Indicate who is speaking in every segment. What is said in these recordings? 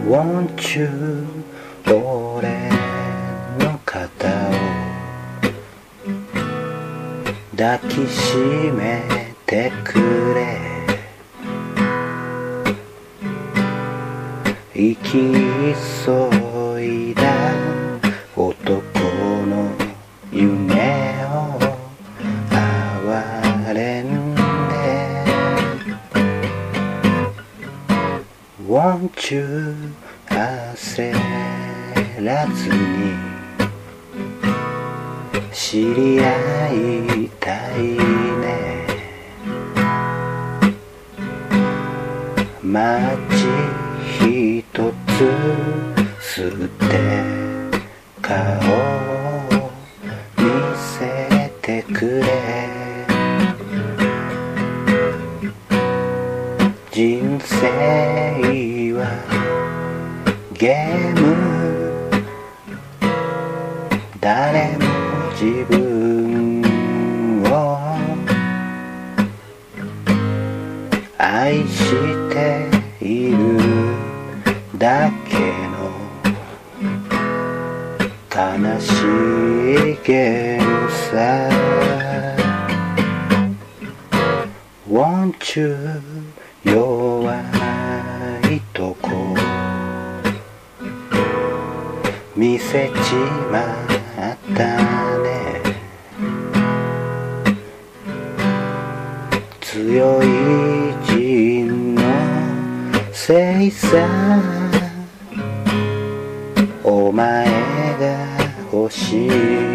Speaker 1: Won't you 俺の肩を抱きしめてくれ、生き急いだ男の夢を哀れんで Won't you 焦らずに知り合いたいね、街ひとつ吸って顔を見せてくれ、人生はゲーム、誰も自分を愛しているだけの悲しいゲームさ。 Won't you 弱いとこ見せちまったね、強い陣のせいさ、お前が欲しい、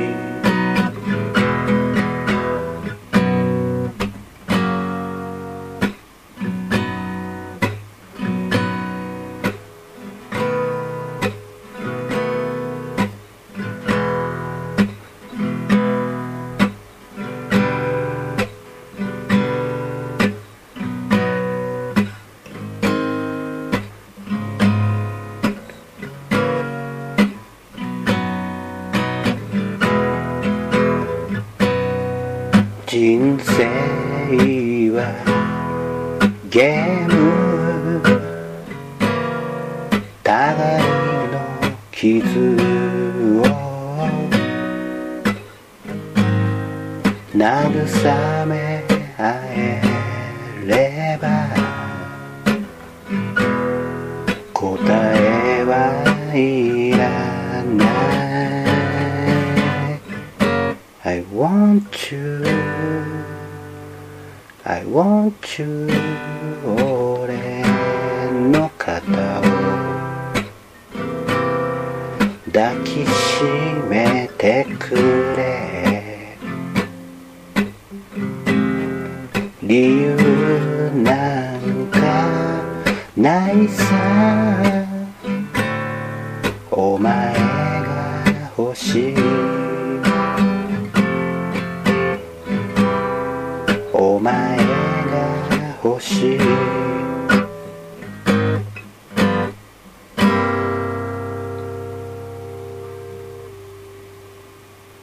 Speaker 1: 人生はゲーム、互いの傷を慰め合えれば答えはいらない。I want you, I want you 俺の肩を抱きしめてくれ、理由なんかないさ、お前が欲しい、お前が欲しい。